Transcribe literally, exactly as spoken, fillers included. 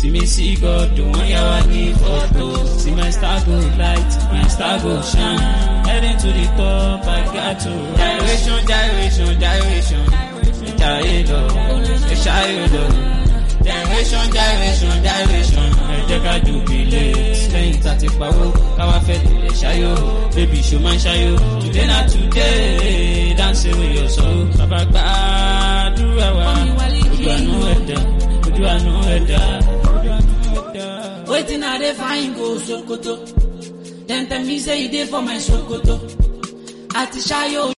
See me see God, the one you want me photo. See my star go light, my star go shine. Heading to the top, I got to gyration, gyration, gyration. Gyration, gyration. Generation, generation, generation. I take a jubilate. Staying tati power. Kawa fete le shayo. Baby show man shayo. Today not today. Dance with your soul. Babagba do awa. Odu anu eda. Odu anu eda. Waiting at the fine go Sokoto. Then tell me say you did for my Sokoto. Ati shayo.